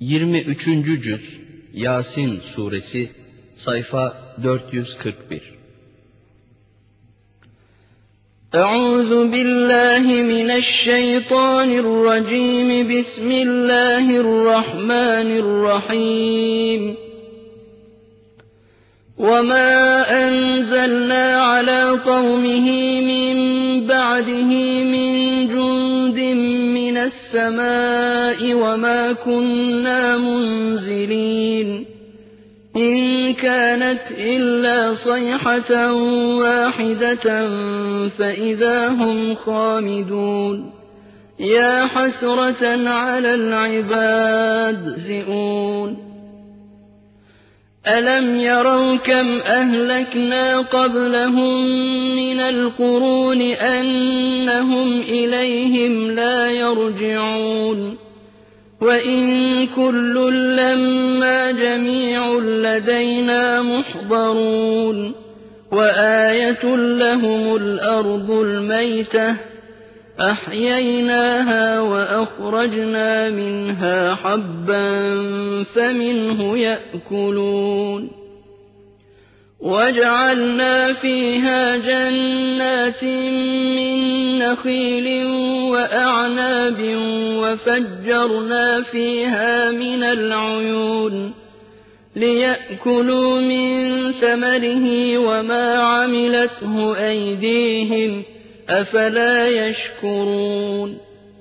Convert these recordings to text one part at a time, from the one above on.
23. Cüz Yasin Suresi Sayfa 441. Euzu billahi mineşşeytanirracim. Bismillahirrahmanirrahim. وَمَا أَنزَلْنَا عَلَىٰ قَوْمِهِ مِن بَعْدِهِ مِن جُندٍ مِّنَ السَّمَاءِ وَمَا كُنَّا مُنزِلِينَ إِن كَانَتْ إِلَّا صَيْحَةً وَاحِدَةً فَإِذَا هُمْ خَامِدُونَ يَا حَسْرَةً عَلَى الْعِبَادِ يَزِئُونَ أَلَمْ يَرَوْا كَمْ أَهْلَكْنَا قَبْلَهُم مِّنَ الْقُرُونِ أَنَّهُمْ إِلَيْهِمْ لَا يَرْجِعُونَ وَإِن كُلٌّ لَّمَّا جَمِيعٌ لَّدَيْنَا مُحْضَرُونَ وَآيَةٌ لَّهُمُ الْأَرْضُ الْمَيْتَةُ أَحْيَيْنَاهَا وَأَخْرَجْنَا مِنْهَا حَبًّا فَمِنْهُ يَأْكُلُونَ وَجَعَلْنَا فِيهَا جَنَّاتٍ مِّن نَّخِيلٍ وَأَعْنَابٍ وَفَجَّرْنَا فِيهَا مِنَ الْعُيُونِ لِيَأْكُلُوا مِن ثَمَرِهِ وَمَا عَمِلَتْهُ أَيْدِيهِمْ أَفَلَا يَشْكُرُونَ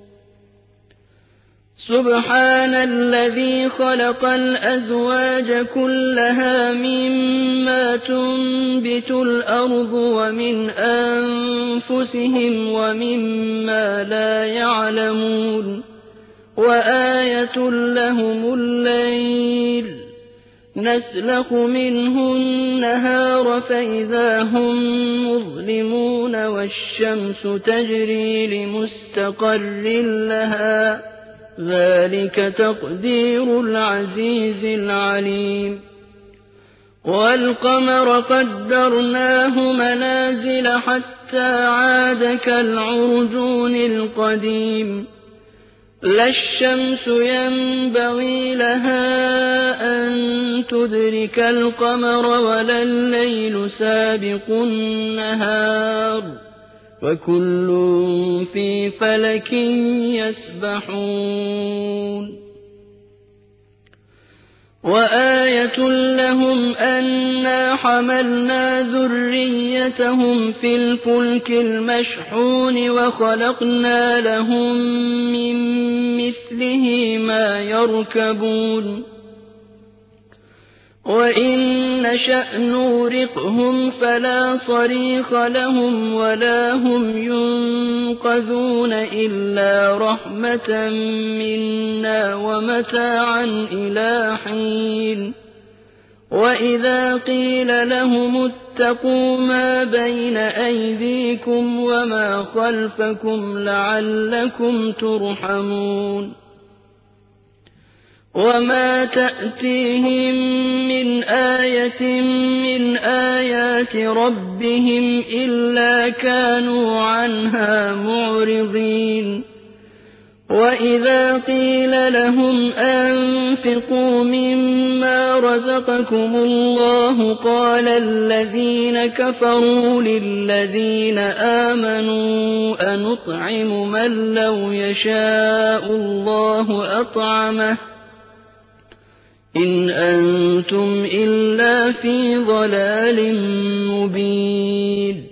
سُبْحَانَ الَّذِي خَلَقَ الْأَزْوَاجَ كُلَّهَا مِمَّا تُنبِتُ الْأَرْضُ وَمِنْ أَنفُسِهِمْ وَمِمَّا لَا يَعْلَمُونَ وَآيَةٌ لَّهُمُ اللَّيْلُ نَسْلَخُ مِنْهُ النَّهَارَ فَإِذَا هُم مُّظْلِمُونَ وَالشَّمْسُ تَجْرِي لِمُسْتَقَرٍّ لَّهَا ذَٰلِكَ تَقْدِيرُ الْعَزِيزِ الْعَلِيمِ وَالْقَمَرَ قَدَّرْنَاهُ مَنَازِلَ حَتَّىٰ عَادَ كَالْعُرْجُونِ الْقَدِيمِ لَا الشَّمْسُ يَنبَغِي لَهَا أَن تُدْرِكَ الْقَمَرَ وَلَا اللَّيْلُ سَابِقُ النَّهَارِ وَكُلٌّ فِي فَلَكٍ يَسْبَحُونَ وَآيَةٌ لَّهُمْ أَنَّا حَمَلْنَا ذُرِّيَّتَهُمْ فِي الْفُلْكِ الْمَشْحُونِ وَخَلَقْنَا لَهُم مِّن مِّثْلِهِ مَا يَرْكَبُونَ وَإِن نَّشَأْ نُغْرِقْهُمْ فَلَا صَرِيخَ لَهُمْ وَلَا هُمْ يُنقَذُونَ إِلَّا رَحْمَةً مِّنَّا وَمَتَاعًا إِلَىٰ حِينٍ وَإِذَا قِيلَ لَهُمُ اتَّقُوا مَا بَيْنَ أَيْدِيكُمْ وَمَا خَلْفَكُمْ لَعَلَّكُمْ تُرْحَمُونَ وَمَا تَأْتِيهِم مِّنْ آيَةٍ مِّنْ آيَاتِ رَبِّهِمْ إِلَّا كَانُوا عَنْهَا مُعْرِضِينَ وَإِذَا قِيلَ لَهُمْ أَنفِقُوا مِمَّا رَزَقَكُمُ اللَّهُ قَالَ الَّذِينَ كَفَرُوا لِلَّذِينَ آمَنُوا أَنُطْعِمُ مَن لَّوْ يَشَاءُ اللَّهُ أَطْعَمَهُ إِنْ أَنتُمْ إِلَّا فِي ضَلَالٍ مُّبِينٍ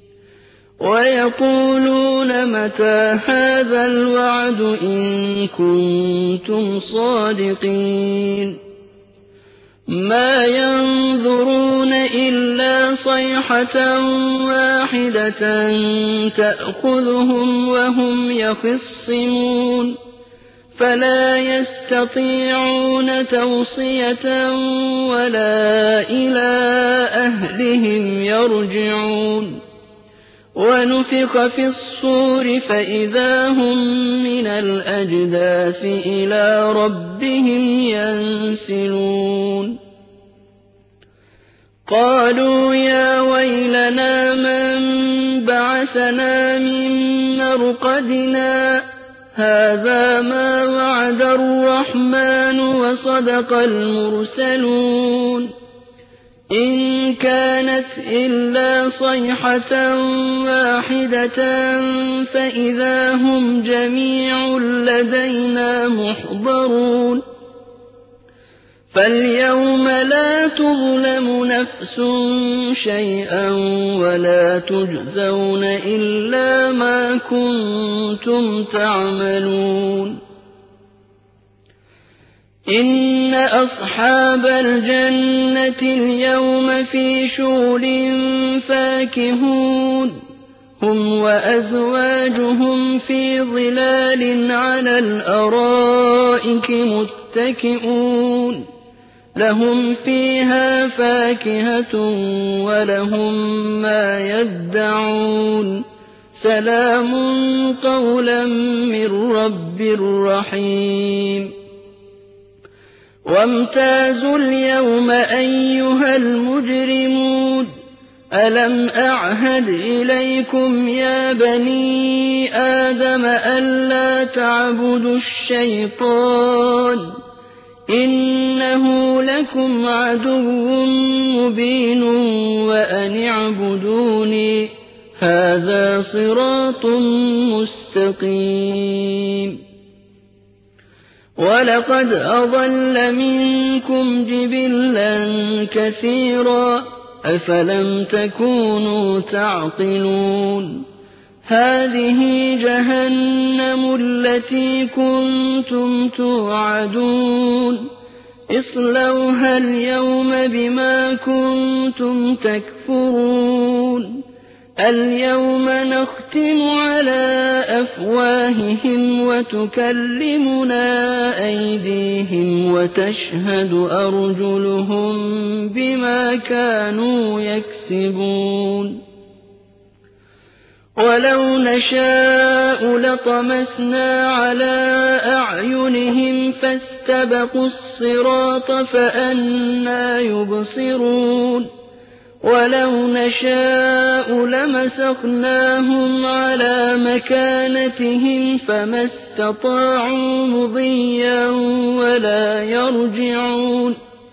وَيَقُولُونَ مَتَىٰ هَٰذَا الْوَعْدُ إِن كُنتُمْ صَادِقِينَ مَا يَنظُرُونَ إِلَّا صَيْحَةً وَاحِدَةً تَأْخُذُهُمْ وَهُمْ يَخِصِّمُونَ فَلَا يَسْتَطِيعُونَ تَوْصِيَةً وَلَا إِلَىٰ أَهْلِهِمْ يَرْجِعُونَ وَنُفِخَ فِي الصُّورِ فَإِذَا هُم مِّنَ الْأَجْدَاثِ إِلَىٰ رَبِّهِمْ يَنسِلُونَ قَالُوا يَا وَيْلَنَا مَن بَعَثَنَا مِن مَّرْقَدِنَا هَٰذَا مَا وَعَدَ الرَّحْمَٰنُ وَصَدَقَ الْمُرْسَلُونَ إِن كَانَتْ إِلَّا صَيْحَةً وَاحِدَةً فَإِذَا هُمْ جَمِيعٌ لَّدَيْنَا مُحْضَرُونَ فَالْيَوْمَ لَا تُظْلَمُ نَفْسٌ شَيْئًا وَلَا تُجْزَوْنَ إِلَّا مَا كُنتُمْ تَعْمَلُونَ إِنَّ أَصْحَابَ الْجَنَّةِ الْيَوْمَ فِي شُغُلٍ فَاكِهُونَ هُمْ وَأَزْوَاجُهُمْ فِي ظِلَالٍ عَلَى الْأَرَائِكِ مُتَّكِئُونَ لَهُمْ فِيهَا فَاكِهَةٌ وَلَهُم مَّا يَدَّعُونَ سَلَامٌ قَوْلًا مِّن رَّبٍّ رَّحِيمٍ وَامْتَازُوا الْيَوْمَ أَيُّهَا الْمُجْرِمُونَ أَلَمْ أَعْهَدْ إِلَيْكُمْ يَا بَنِي آدَمَ أَلَّا تَعْبُدُوا الشَّيْطَانَ إِنَّهُ لَكُمْ عَدُوٌّ مُّبِينٌ وَأَنِ اعْبُدُونِي هَٰذَا صِرَاطٌ مُّسْتَقِيمٌ وَلَقَدْ أَضَلَّ مِنكُمْ جِبِلًّا كَثِيرًا أَفَلَمْ تَكُونُوا تَعْقِلُونَ هَٰذِهِ جَهَنَّمُ الَّتِي كُنتُمْ تُوعَدُونَ اصْلَوْهَا الْيَوْمَ بِمَا كُنتُمْ تَكْفُرُونَ الْيَوْمَ نَخْتِمُ عَلَىٰ أَفْوَاهِهِمْ وَتُكَلِّمُنَا أَيْدِيهِمْ وَتَشْهَدُ أَرْجُلُهُم بِمَا كَانُوا يَكْسِبُونَ وَلَوْ نَشَاءُ لَطَمَسْنَا عَلَىٰ أَعْيُنِهِمْ فَاسْتَبَقُوا الصِّرَاطَ فَأَنَّىٰ يُبْصِرُونَ وَلَوْ نَشَاءُ لَمَسَخْنَاهُمْ عَلَىٰ مَكَانَتِهِمْ فَمَا اسْتَطَاعُوا مُضِيًّا وَلَا يَرْجِعُونَ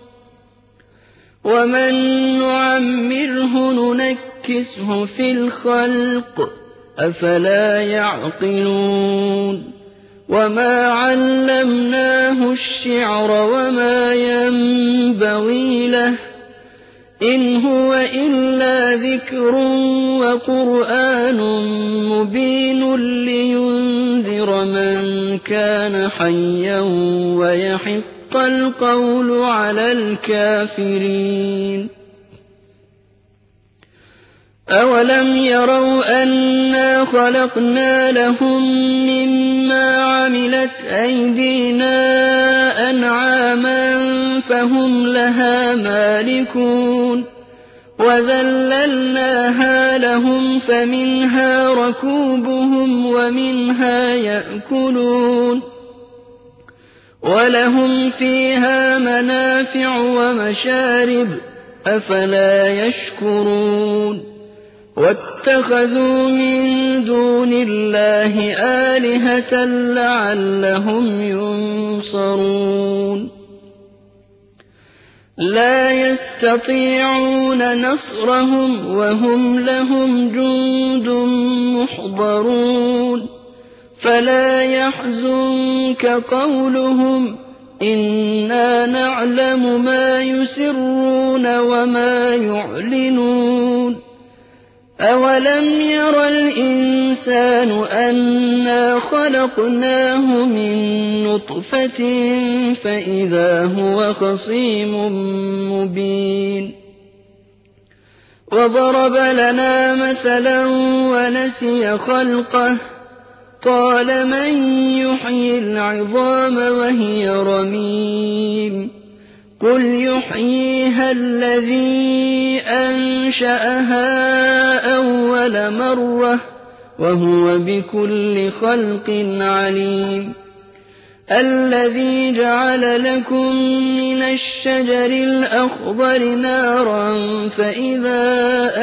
وَمَن نُّعَمِّرْهُ نُنَكِّسْهُ فِي الْخَلْقِ أَفَلَا يَعْقِلُونَ وَمَا عَلَّمْنَاهُ الشِّعْرَ وَمَا يَنبَغِي لَهُ إِنْ هُوَ إِلَّا ذِكْرٌ وَقُرْآنٌ مُّبِينٌ لِّيُنذِرَ مَن كَانَ حَيًّا وَيَحِقَّ الْقَوْلُ عَلَى الْكَافِرِينَ أَوَلَمْ يَرَوْا أَنَّا خَلَقْنَا لَهُم مِّمَّا عَمِلَتْ أَيْدِينَا أَنْعَامًا فَهُمْ لَهَا مَالِكُونَ وَذَلَّلْنَاهَا لَهُمْ فَمِنْهَا رَكُوبُهُمْ وَمِنْهَا يَأْكُلُونَ وَلَهُمْ فِيهَا مَنَافِعُ وَمَشَارِبُ أَفَلَا يَشْكُرُونَ وَاتَّخَذُوا مِن دُونِ اللَّهِ آلِهَةً لَّعَلَّهُمْ يُنصَرُونَ لَا يَسْتَطِيعُونَ نَصْرَهُمْ وَهُمْ لَهُمْ جُندٌ مُّحْضَرُونَ فَلَا يَحْزُنكَ قَوْلُهُمْ إِنَّا نَعْلَمُ مَا يُسِرُّونَ وَمَا يُعْلِنُونَ أَوَلَمْ يَرَ الْإِنسَانُ أَنَّا خَلَقْنَاهُ مِن نُّطْفَةٍ فَإِذَا هُوَ خَصِيمٌ مُّبِينٌ وَضَرَبَ لَنَا مَثَلًا وَنَسِيَ خَلْقَهُ قَالَ مَن يُحْيِي الْعِظَامَ وَهِيَ رَمِيمٌ قُلْ يُحْيِيهَا الَّذِي أَنشَأَهَا أَوَّلَ مَرَّةٍ وَهُوَ بِكُلِّ خَلْقٍ عَلِيمٌ الَّذِي جَعَلَ لَكُم مِّنَ الشَّجَرِ الْأَخْضَرِ نَارًا فَإِذَا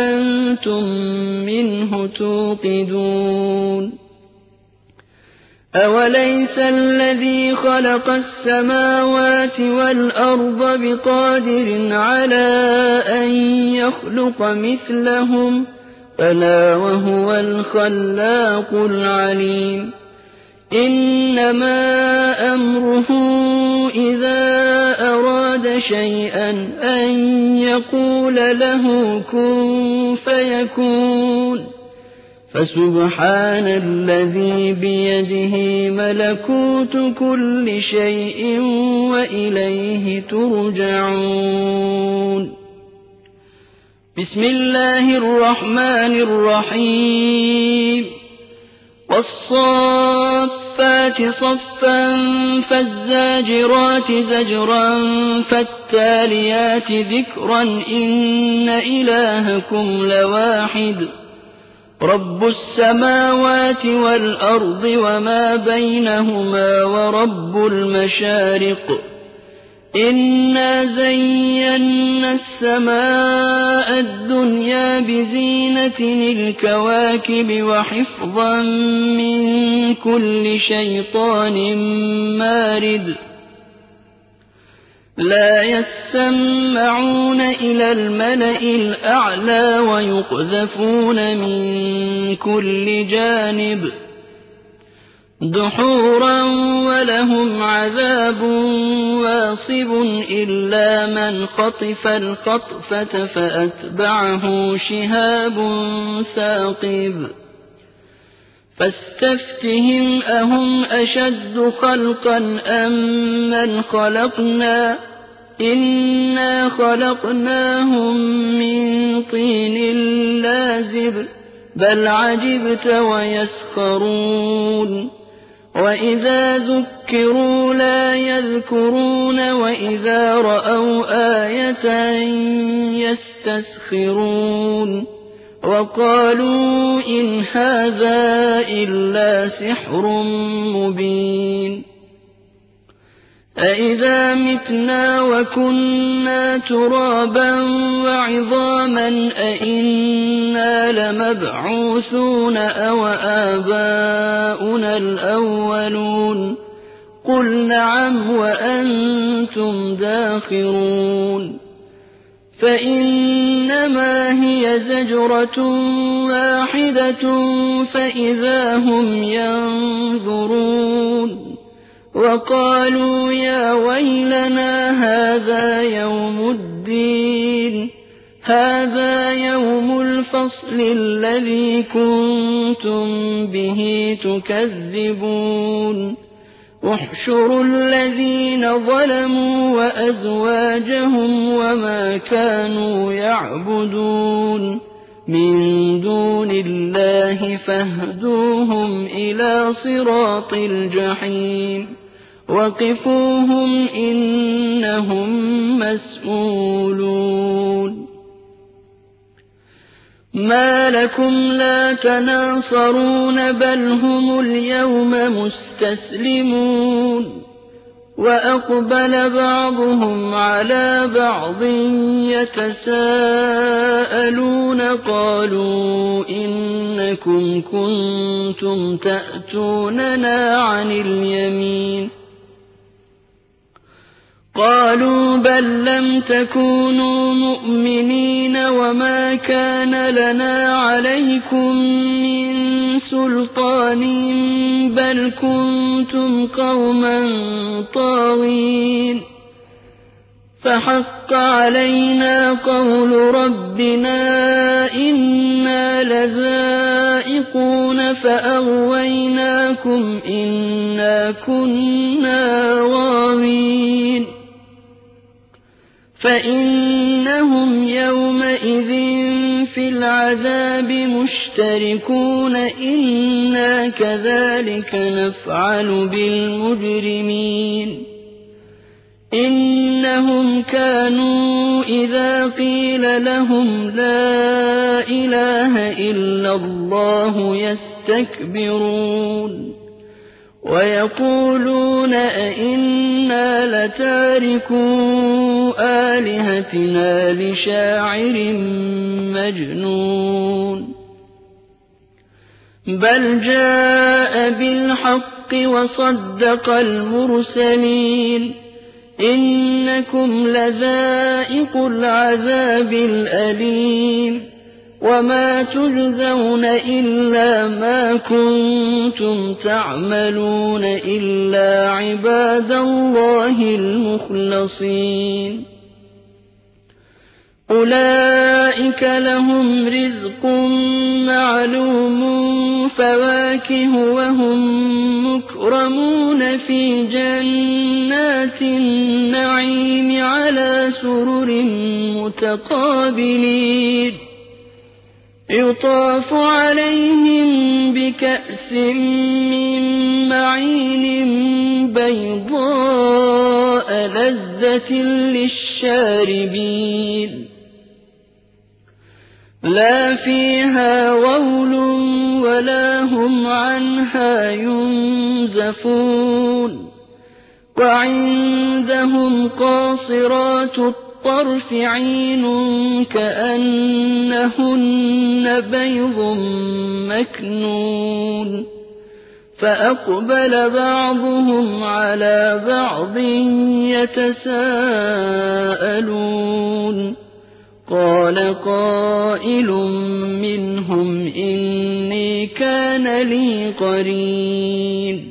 أَنتُم مِّنْهُ تُوقِدُونَ أَوَلَيْسَ الَّذِي خَلَقَ السَّمَاوَاتِ وَالْأَرْضَ بِقَادِرٍ عَلَىٰ أَن يَخْلُقَ مِثْلَهُم ۚ بَلَىٰ وَهُوَ الْخَلَّاقُ الْعَلِيمُ إِنَّمَا أَمْرُهُ إِذَا أَرَادَ شَيْئًا أَن يَقُولَ لَهُ كُن فَيَكُونُ فَسُبْحَانَ الَّذِي بِيَدِهِ مَلَكُوتُ كُلِّ شَيْءٍ وَإِلَيْهِ تُرْجَعُونَ بسم الله الرحمن الرحيم وَالصَّافَّاتِ صَفًّا فَالزَّاجِرَاتِ زَجْرًا فَالتَّالِيَاتِ ذِكْرًا إِنَّ إِلَٰهَكُمْ لَوَاحِدٌ رَبُّ السَّمَاوَاتِ وَالْأَرْضِ وَمَا بَيْنَهُمَا وَرَبُّ الْمَشَارِقِ إِنَّا زَيَّنَّا السَّمَاءَ الدُّنْيَا بِزِينَةٍ الْكَوَاكِبِ وَحِفْظًا مِّن كُلِّ شَيْطَانٍ مَّارِدٍ لَّا يَسَّمَّعُونَ إِلَى الْمَلَإِ الْأَعْلَىٰ وَيُقْذَفُونَ مِن كُلِّ جَانِبٍ دُحُورًا وَلَهُمْ عَذَابٌ وَاصِبٌ إِلَّا مَنْ خَطِفَ الْخَطْفَةَ فَأَتْبَعَهُ شِهَابٌ ثَاقِبٌ فَاسْتَفْتِهِمْ أَهُمْ أَشَدُّ خَلْقًا أَم مَّنْ خَلَقْنَا إِنَّا خَلَقْنَاهُم مِّن طِينٍ لَّازِبٍ بَلْ عَجِبْتَ وَيَسْخَرُونَ وَإِذَا ذُكِّرُوا لَا يَذْكُرُونَ وَإِذَا رَأَوْا آيَةً يَسْتَسْخِرُونَ وَقَالُوا إِنْ هَٰذَا إِلَّا سِحْرٌ مُّبِينٌ أَإِذَا مِتْنَا وَكُنَّا تُرَابًا وَعِظَامًا أَإِنَّا لَمَبْعُوثُونَ أَوْ آبَاؤُنَا الْأَوَّلُونَ قُلْ نَعَمْ وَأَنتُمْ دَاخِرُونَ فَإِنَّمَا هِيَ زَجْرَةٌ وَاحِدَةٌ فَإِذَا هُمْ يَنظُرُونَ وَقَالُوا يَا وَيْلَنَا هَٰذَا يَوْمُ الدِّينِ هَٰذَا يَوْمُ الْفَصْلِ الَّذِي كُنتُم بِهِ تُكَذِّبُونَ احْشُرُوا الَّذِينَ ظَلَمُوا وَأَزْوَاجَهُمْ وَمَا كَانُوا يَعْبُدُونَ مِن دُونِ اللَّهِ فَاهْدُوهُمْ إِلَىٰ صِرَاطِ الْجَحِيمِ وَقِفُوهُمْ إِنَّهُم مَّسْئُولُونَ مَا لَكُمْ لَا تَنَاصَرُونَ بَلْ هُمُ الْيَوْمَ مُسْتَسْلِمُونَ وَأَقْبَلَ بَعْضُهُمْ عَلَىٰ بَعْضٍ يَتَسَاءَلُونَ قَالُوا إِنَّكُمْ كُنتُمْ تَأْتُونَنَا عَنِ الْيَمِينِ قَالُوا بَل لَّمْ تَكُونُوا مُؤْمِنِينَ وَمَا كَانَ لَنَا عَلَيْكُم مِّن سُلْطَانٍ بَلْ كُنتُمْ قَوْمًا طَاغِينَ فَحَقَّ عَلَيْنَا قَوْلُ رَبِّنَا إِنَّا لَذَائِقُونَ فَأَغْوَيْنَاكُمْ إِنَّا كُنَّا غَاوِينَ فَإِنَّهُمْ يَوْمَئِذٍ فِي الْعَذَابِ مُشْتَرِكُونَ إِنَّا كَذَٰلِكَ نَفْعَلُ بِالْمُجْرِمِينَ إِنَّهُمْ كَانُوا إِذَا قِيلَ لَهُمْ لَا إِلَٰهَ إِلَّا اللَّهُ يَسْتَكْبِرُونَ وَيَقُولُونَ أَئِنَّا لَتَارِكُو آلِهَتِنَا لِشَاعِرٍ مَّجْنُونٍ بَلْ جَاءَ بِالْحَقِّ بِالْحَقِّ وَصَدَّقَ الْمُرْسَلِينَ إِنَّكُمْ لَذَائِقُو الْعَذَابِ الْأَلِيمِ وَمَا تُجْزَوْنَ إِلَّا مَا كُنتُمْ تَعْمَلُونَ إِلَّا عِبَادَ اللَّهِ الْمُخْلَصِينَ أُولَٰئِكَ لَهُمْ رِزْقٌ مَّعْلُومٌ فَوَاكِهُ وَهُم مُّكْرَمُونَ فِي جَنَّاتِ النَّعِيمِ عَلَىٰ سُرُرٍ مُّتَقَابِلِينَ يُطَافُ عَلَيْهِم بِكَأْسٍ مِّن مَّعِينٍ بَيْضَاءَ لَذَّةٍ لِّلشَّارِبِينَ لَا فِيهَا غَوْلٌ وَلَا هُمْ عَنْهَا يُنزَفُونَ وَعِندَهُمْ قَاصِرَاتُ الطَّرْفِ عِينٌ كَأَنَّهُنَّ بَيْضٌ مَّكْنُونٌ فَأَقْبَلَ بَعْضُهُمْ عَلَىٰ بَعْضٍ يَتَسَاءَلُونَ قَالَ قَائِلٌ مِّنْهُمْ إِنِّي كَانَ لِي قَرِينٌ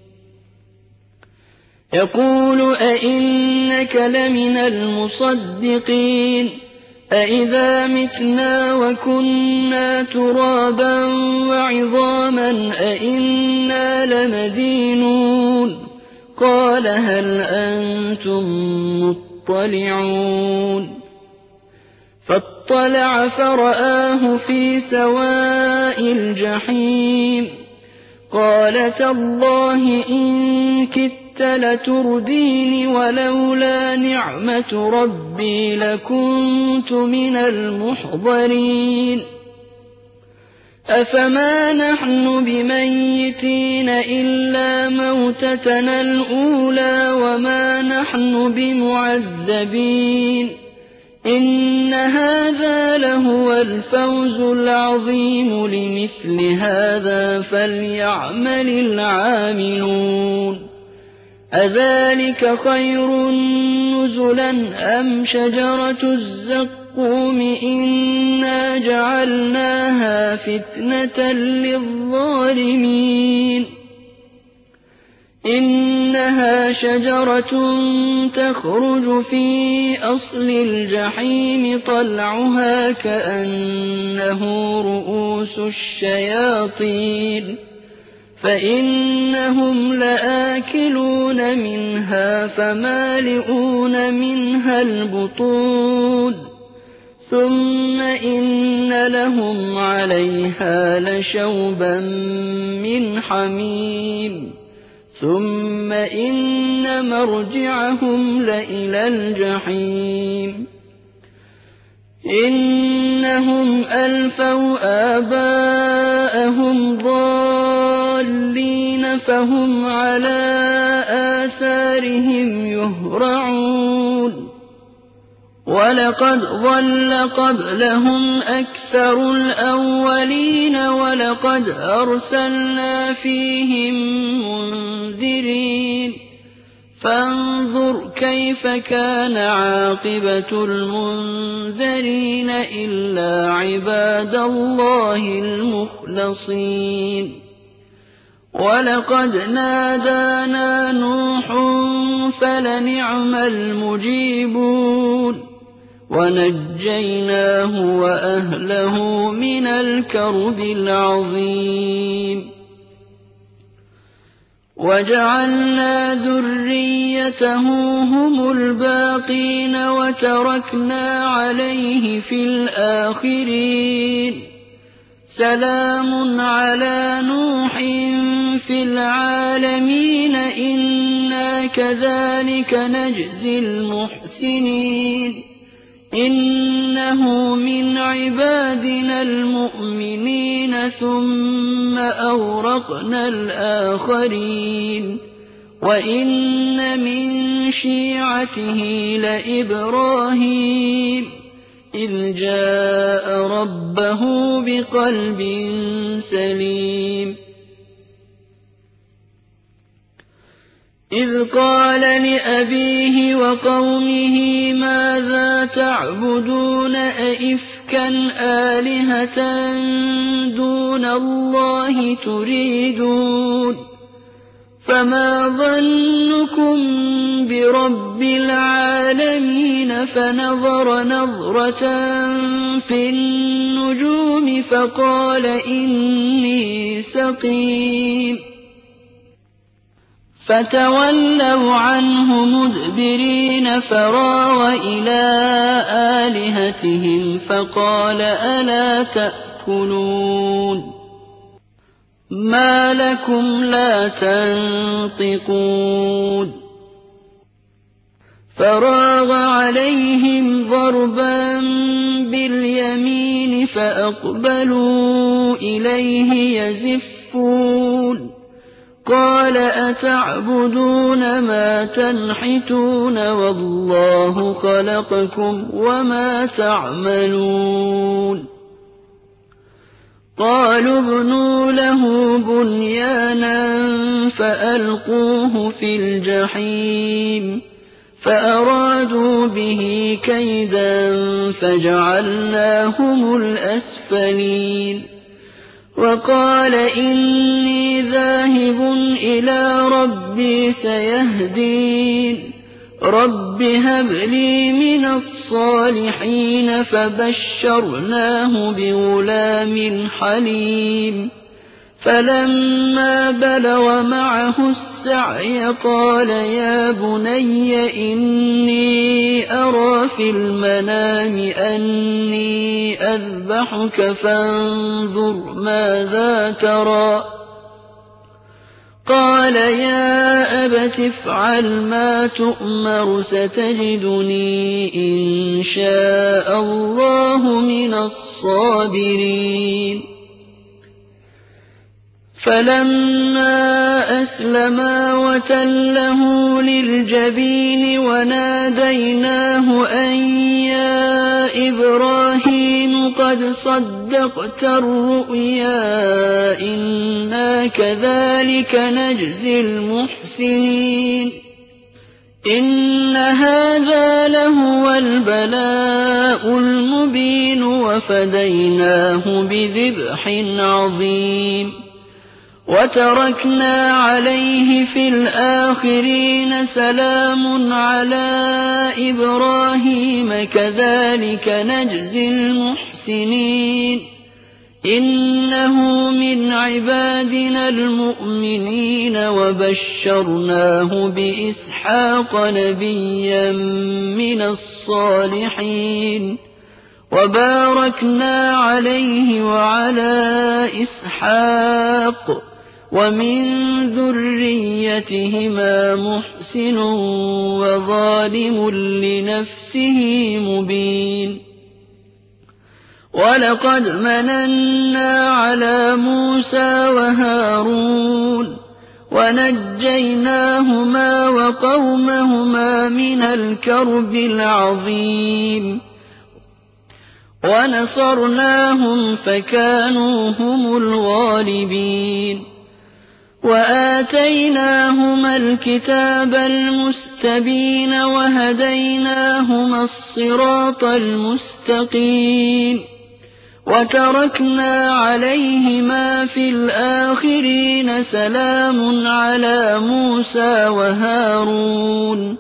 يَقُولُ أَإِنَّكَ لَمِنَ الْمُصَدِّقِينَ أَإِذَا مِتْنَا وَكُنَّا تُرَابًا وَعِظَامًا أَإِنَّا لَمَدِينُونَ قَالَ هَلْ أَنتُم مُّطَّلِعُونَ فَاطَّلَعَ فَرَآهُ فِي سَوَاءِ الْجَحِيمِ قَالَ تَاللَّهِ إِن كِدتَّ لَتُرْدِينِ وَلَوْلَا نِعْمَةُ رَبِّي لَكُنتُ مِنَ الْمُحْضَرِينَ أَفَمَا نَحْنُ بِمَيِّتِينَ إِلَّا مَوْتَتَنَا الْأُولَىٰ وَمَا نَحْنُ بِمُعَذَّبِينَ إِنَّ هَٰذَا لَهُوَ الْفَوْزُ الْعَظِيمُ لِمِثْلِ هَٰذَا فَلْيَعْمَلِ الْعَامِلُونَ أَذَٰلِكَ خَيْرٌ نُّزُلًا أَمْ شَجَرَةُ الزَّقُّومِ إِنَّا جَعَلْنَاهَا فِتْنَةً لِّلظَّالِمِينَ إِنَّهَا شَجَرَةٌ تَخْرُجُ فِي أَصْلِ الْجَحِيمِ طَلْعُهَا كَأَنَّهُ رُءُوسُ الشَّيَاطِينِ فَإِنَّهُمْ لَآكِلُونَ مِنْهَا فَمَالِئُونَ مِنْهَا الْبُطُونَ ثُمَّ إِنَّ لَهُمْ عَلَيْهَا لَشَوْبًا مِّنْ حَمِيمٍ ثُمَّ إِنَّ مَرْجِعَهُمْ لَإِلَى الْجَحِيمِ إِنَّهُمْ أَلْفَوْا آبَاءَهُمْ ضَالِّينَ فَهُمْ عَلَىٰ آثَارِهِمْ يُهْرَعُونَ وَلَقَدْ ضَلَّ قَبْلَهُمْ أَكْثَرُ الْأَوَّلِينَ وَلَقَدْ أَرْسَلْنَا فِيهِم مُّنذِرِينَ فَانظُرْ كَيْفَ كَانَ عَاقِبَةُ الْمُنذَرِينَ إِلَّا عِبَادَ اللَّهِ الْمُخْلَصِينَ وَلَقَدْ نَادَانَا نُوحٌ فَلَنِعْمَ الْمُجِيبُونَ وَنَجَّيْنَاهُ وَأَهْلَهُ مِنَ الْكَرْبِ الْعَظِيمِ وَجَعَلْنَا ذُرِّيَّتَهُ هُمُ الْبَاقِينَ وَتَرَكْنَا عَلَيْهِ فِي الْآخِرِينَ سَلَامٌ عَلَىٰ نُوحٍ فِي الْعَالَمِينَ إِنَّا كَذَٰلِكَ نَجْزِي الْمُحْسِنِينَ إِنَّهُ مِنْ عِبَادِنَا الْمُؤْمِنِينَ ثُمَّ أَغْرَقْنَا الْآخَرِينَ وَإِنَّ مِن شِيعَتِهِ لَإِبْرَاهِيمَ إِذْ جَاءَ رَبَّهُ بِقَلْبٍ سَلِيمٍ إذ قال لأبيه وقومه ماذا تعبدون أئفكا آلهة دون الله تريدون فما ظنكم برب العالمين فنظر نظرة في النجوم فقال إني سقيم فتولوا عنه مدبرين فراغ إلى آلهتهم فقال ألا تأكلون ما لكم لا تنطقون فراغ عليهم ضربا باليمين فأقبلوا إليه يزفون قال أتعبدون ما تنحتون والله خلقكم وما تعملون قالوا ابنوا له بنيانا فألقوه في الجحيم فأرادوا به كيدا فجعلناهم الأسفلين وقال إني ذاهب إلى ربي سيهدين رب هب لي من الصالحين فبشرناه بغلام حليم فلما بلغ معه السعي قال يا بني إني أرى في المنام أني أذبحك فانظر ماذا ترى قال يا أبت افعل ما تؤمر ستجدني إن شاء الله من الصابرين فلما أسلما وتله للجبين وناديناه أن يا إبراهيم قد صدقت الرؤيا إنا كذلك نجزي المحسنين إن هذا لهو البلاء المبين وفديناه بذبح عظيم وتركنا عليه في الآخرين سلام على إبراهيم كذلك نجزي المحسنين إنه من عبادنا المؤمنين وبشرناه بإسحاق نبيا من الصالحين وباركنا عليه وعلى إسحاق ومن ذريتهما محسن وظالم لنفسه مبين ولقد مننا على موسى وهارون ونجيناهما وقومهما من الكرب العظيم ونصرناهم فكانوا هم الغالبين وآتيناهما الكتاب المستبين وهديناهما الصراط المستقيم وتركنا عليهما في الآخرين سلام على موسى وهارون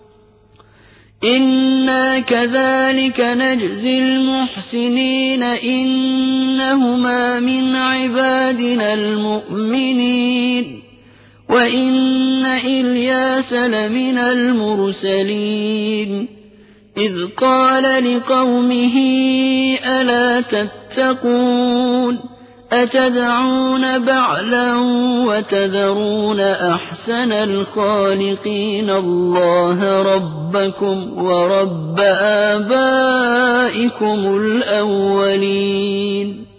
إنا كذلك نجزي المحسنين إنهما من عبادنا المؤمنين وإن إلياس لمن المرسلين إذ قال لقومه ألا تتقون أتدعون بعلا وتذرون أحسن الخالقين الله ربكم ورب آبائكم الأولين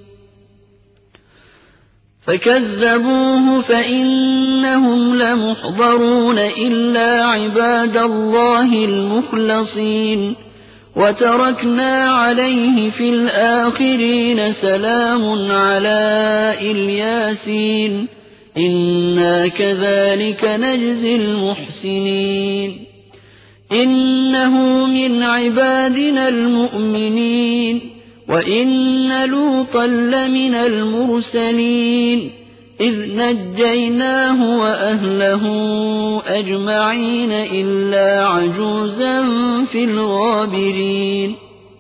فكذبوه فإنهم لمحضرون إلا عباد الله المخلصين وتركنا عليه في الآخرين سلام على الياسين إِنَّا كَذَٰلِكَ نَجْزِي الْمُحْسِنِينَ إِنَّهُ مِنْ عِبَادِنَا الْمُؤْمِنِينَ وَإِنَّ لُوطًا لَّمِنَ الْمُرْسَلِينَ إِذْ نَجَّيْنَاهُ وَأَهْلَهُ أَجْمَعِينَ إِلَّا عَجُوزًا فِي الْغَابِرِينَ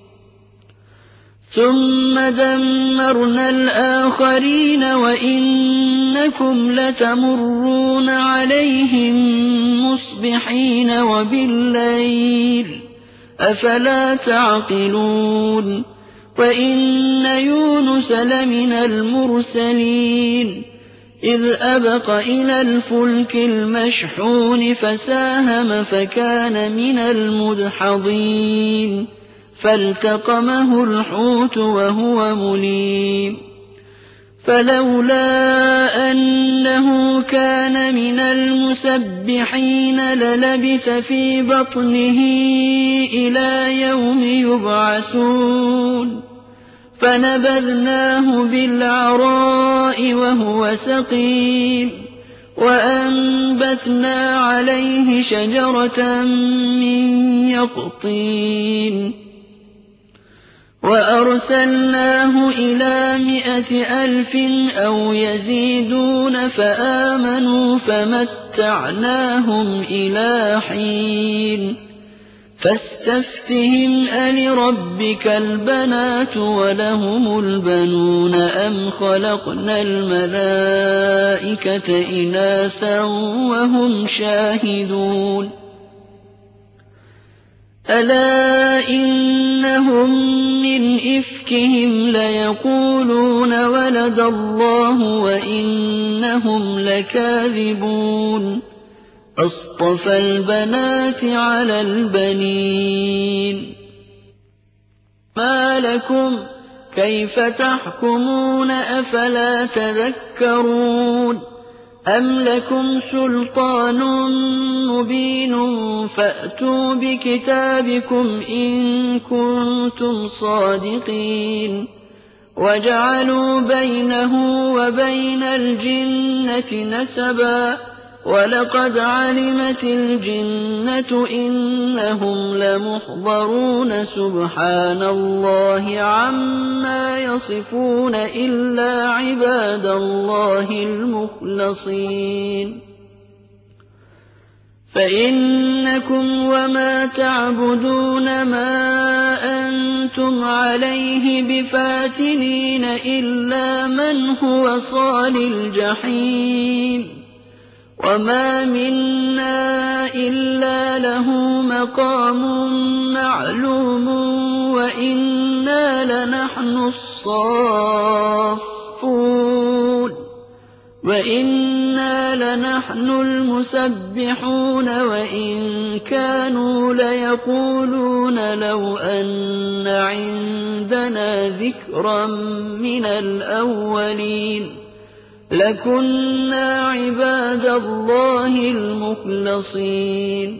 ثُمَّ دَمَّرْنَا الْآخَرِينَ وَإِنَّكُمْ لَتَمُرُّونَ عَلَيْهِم مُّصْبِحِينَ وَبِاللَّيْلِ ۗ أَفَلَا تَعْقِلُونَ وَإِنَّ يُونُسَ لَمِنَ الْمُرْسَلِينَ إِذْ أَبَقَ إِلَى الْفُلْكِ الْمَشْحُونِ فَسَاهَمَ فَكَانَ مِنَ الْمُدْحَضِينَ فَالْتَقَمَهُ الْحُوتُ وَهُوَ مُلِيمٌ فَلَوْلَا أَنَّهُ كَانَ مِنَ الْمُسَبِّحِينَ لَلَبِثَ فِي بَطْنِهِ إِلَىٰ يَوْمِ يُبْعَثُونَ فَنَبَذْنَاهُ بِالْعَرَاءِ وَهُوَ سَقِيمٌ وَأَنبَتْنَا عَلَيْهِ شَجَرَةً مِّن يَقْطِينٍ وَأَرْسَلْنَاهُ إِلَىٰ 100,000 أَوْ يَزِيدُونَ فَآمَنُوا فَمَتَّعْنَاهُمْ إِلَىٰ حِينٍ فَاسْتَفْتِهِمْ أَلِرَبِّكَ الْبَنَاتُ وَلَهُمُ الْبَنُونَ أَمْ خَلَقْنَا الْمَلَائِكَةَ إِنَاثًا وَهُمْ شَاهِدُونَ أَلَا إِنَّهُم مِّنْ إِفْكِهِمْ لَيَقُولُونَ وَلَدَ اللَّهُ وَإِنَّهُمْ لَكَاذِبُونَ أَصْطَفَى الْبَنَاتِ عَلَى الْبَنِينَ مَا لَكُمْ كَيْفَ تَحْكُمُونَ أَفَلَا تَذَكَّرُونَ أَمْ لَكُمْ سُلْطَانٌ مُّبِينٌ فَأْتُوا بِكِتَابِكُمْ إِن كُنتُمْ صَادِقِينَ وَجَعَلُوا بَيْنَهُ وَبَيْنَ الْجِنَّةِ نَسَبًا وَلَقَدْ عَلِمَتِ الْجِنَّةُ إِنَّهُمْ لَمُحْضَرُونَ سُبْحَانَ اللَّهِ عَمَّا يَصِفُونَ إِلَّا عِبَادَ اللَّهِ الْمُخْلَصِينَ فَإِنَّكُمْ وَمَا تَعْبُدُونَ مَا أَنتُمْ عَلَيْهِ بِفَاتِنِينَ إِلَّا مَنْ هُوَ صَالِ الْجَحِيمِ وَمَا مِنَّا إِلَّا لَهُ مَقَامٌ مَّعْلُومٌ وَإِنَّا لَنَحْنُ الصَّافُّونَ وَإِنَّا لَنَحْنُ الْمُسَبِّحُونَ وَإِن كَانُوا لَيَقُولُونَ لَوْ أَنَّ عِندَنَا ذِكْرًا مِّنَ الْأَوَّلِينَ لَكُنَّا عِبَادَ اللَّهِ الْمُخْلَصِينَ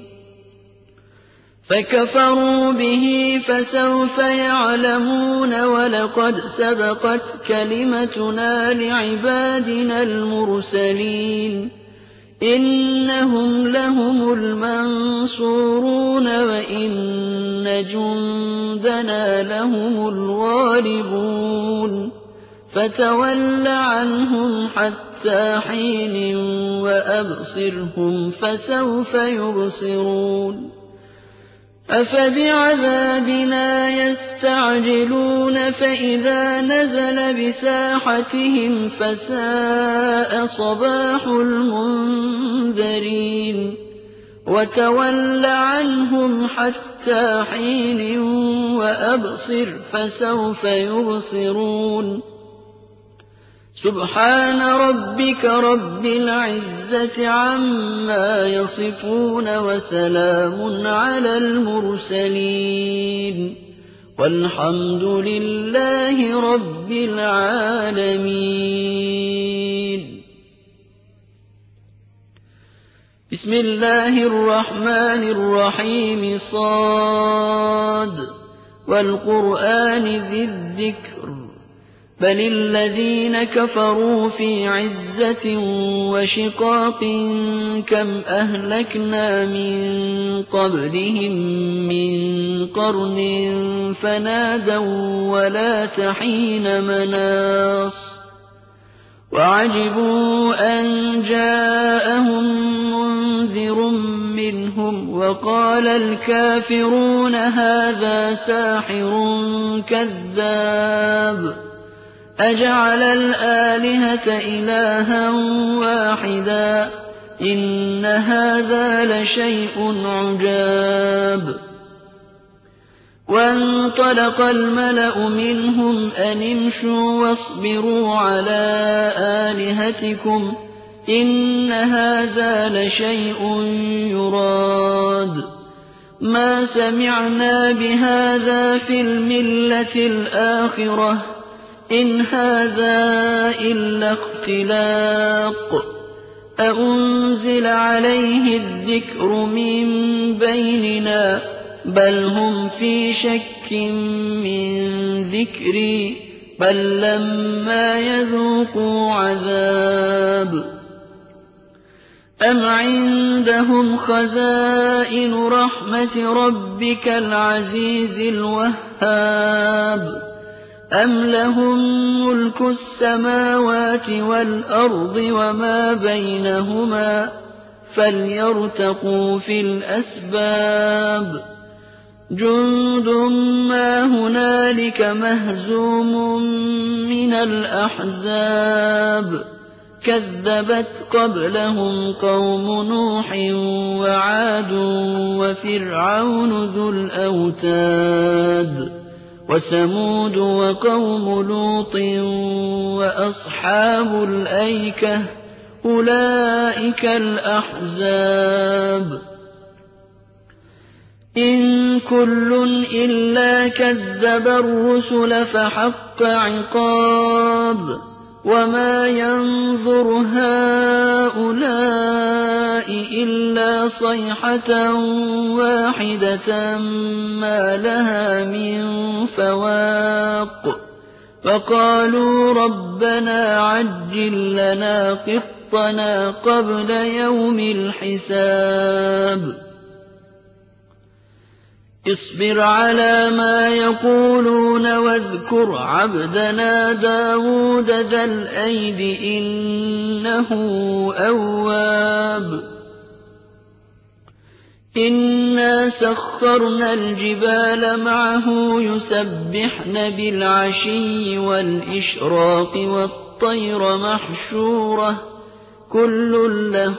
فَكَفَرُوا بِهِ فَسَوْفَ يَعْلَمُونَ وَلَقَدْ سَبَقَتْ كَلِمَتُنَا لِعِبَادِنَا الْمُرْسَلِينَ إِنَّهُمْ لَهُمُ الْمَنصُورُونَ وَإِنَّ جُندَنَا لَهُمُ الْغَالِبُونَ فَتَوَلَّ عَنْهُمْ حَتَّىٰ حِينٍ وَأَبْصِرْهُمْ فَسَوْفَ يُبْصِرُونَ أَفَبِعَذَابِنَا يَسْتَعْجِلُونَ فَإِذَا نَزَلَ بِسَاحَتِهِمْ فَسَاءَ صَبَاحُ الْمُنذَرِينَ وَتَوَلَّ عَنْهُمْ حَتَّىٰ حِينٍ وَأَبْصِرْ فَسَوْفَ يُبْصِرُونَ سُبْحَانَ رَبِّكَ رَبِّ الْعِزَّةِ عَمَّا يَصِفُونَ وَسَلَامٌ عَلَى الْمُرْسَلِينَ وَالْحَمْدُ لِلَّهِ رَبِّ الْعَالَمِينَ بسم الله الرحمن الرحيم صاد والقرآن ذي الذكر بل الذين كفروا في عزة وشقاق كم أهلكنا من قبلهم من قرن فنادوا ولات حين مناص وعجبوا أن جاءهم منذر منهم وقال الكافرون هذا ساحر كذاب أجعل الآلهة إلها واحدا إن هذا لشيء عجاب وانطلق الملأ منهم أن امشوا واصبروا على آلهتكم إن هذا لشيء يراد ما سمعنا بهذا في الملة الآخرة إن هذا إلا اختلاق أأنزل عليه الذكر من بيننا بل هم في شك من ذكري بل لما يذوقوا عذاب أم عندهم خزائن رحمة ربك العزيز الوهاب أم لهم ملك السماوات والأرض وما بينهما فليرتقوا في الأسباب جند ما هنالك مهزوم من الأحزاب كذبت قبلهم قوم نوح وعاد وفرعون ذو الأوتاد وثمود وقوم لوط وأصحاب الأيكة أولئك الأحزاب إن كل إلا كذب الرسل فحق عقاب وما ينظر هؤلاء إلا صيحة واحدة ما لها من فواق فقالوا ربنا عجل لنا قطنا قبل يوم الحساب اصبر على ما يقولون واذكر عبدنا داود ذا الأيد إنه أواب إنا سخرنا الجبال معه يسبحن بالعشي والإشراق والطير محشورة كل له